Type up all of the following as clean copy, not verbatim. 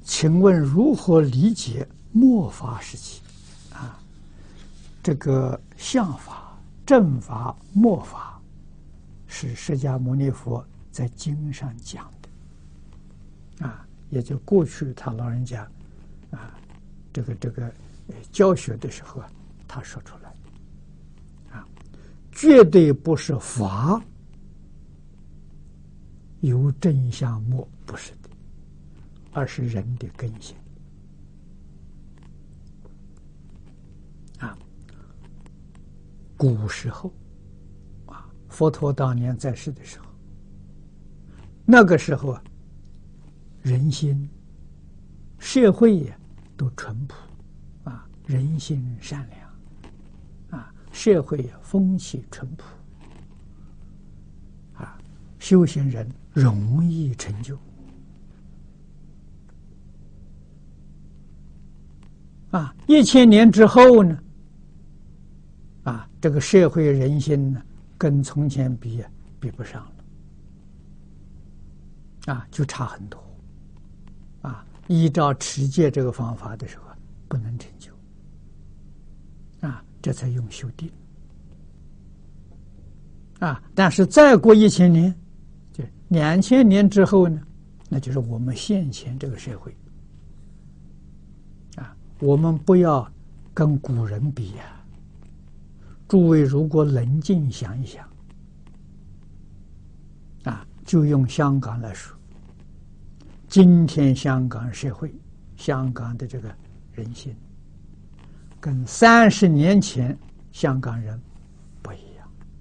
请问如何理解末法时期？这个相法、正法、末法，是释迦牟尼佛在经上讲的，也就过去他老人家，这个教学的时候他说出来，绝对不是法有正相末，不是的，而是人的根性。古时候，佛陀当年在世的时候，那个时候人心、社会都淳朴，人心善良，社会风气淳朴，修行人容易成就，1000年之后呢？这个社会人心呢，跟从前比不上了，就差很多，依照持戒这个方法的时候，不能成就，这才用修定，但是再过1000年，就2000年之后呢，那就是我们现前这个社会，我们不要跟古人比呀。诸位如果冷静想一想，就用香港来说，今天香港社会、香港的这个人心，跟30年前香港人不一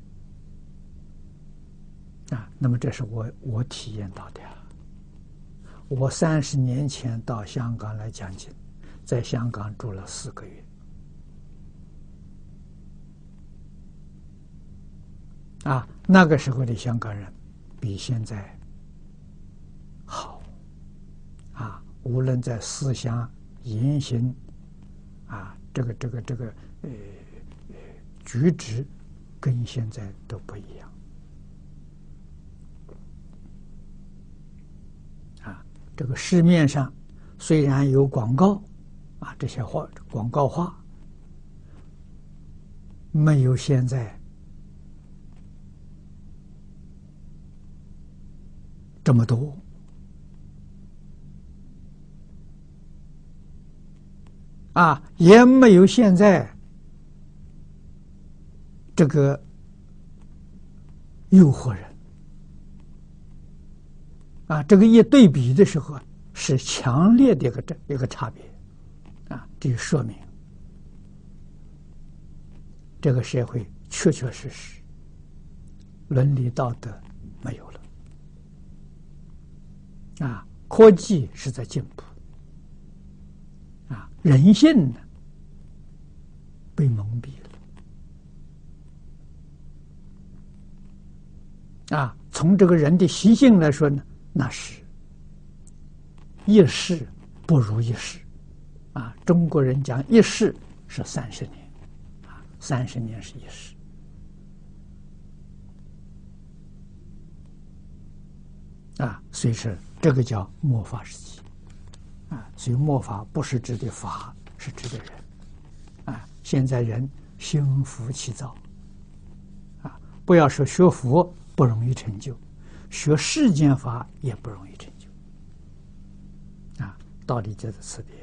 样，那么这是我体验到的。我30年前到香港来讲经，在香港住了4个月。那个时候的香港人比现在好，无论在思想、言行，这个举止，跟现在都不一样。这个市面上虽然有广告，这些广告话，没有现在这么多，也没有现在这个诱惑人，这个一对比的时候是强烈的一个差别，这就说明这个社会确确实实伦理道德没有了。科技是在进步，人性呢被蒙蔽了，从这个人的习性来说呢，那是一世不如一世，中国人讲一世是30年，30年是一世。所以是这个叫末法时期，所以末法不是指的法，是指的人，现在人心浮气躁，不要说学佛不容易成就，学世间法也不容易成就，道理就在此地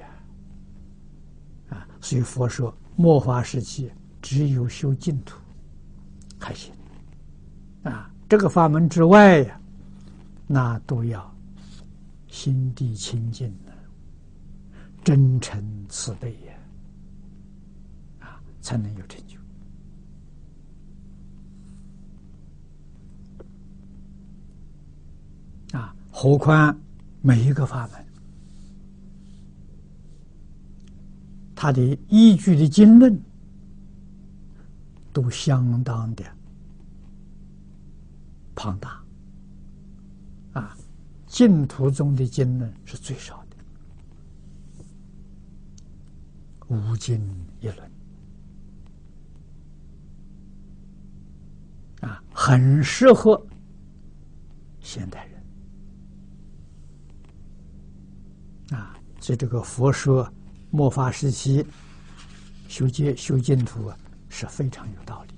所以佛说末法时期只有修净土还行，这个法门之外呀，那都要心地清净的，真诚慈悲呀，才能有成就。何况每一个法门，它的依据的经论都相当的庞大。净土中的经论是最少的，5经1论，很适合现代人， 所以这个佛说末法时期修净土是非常有道理。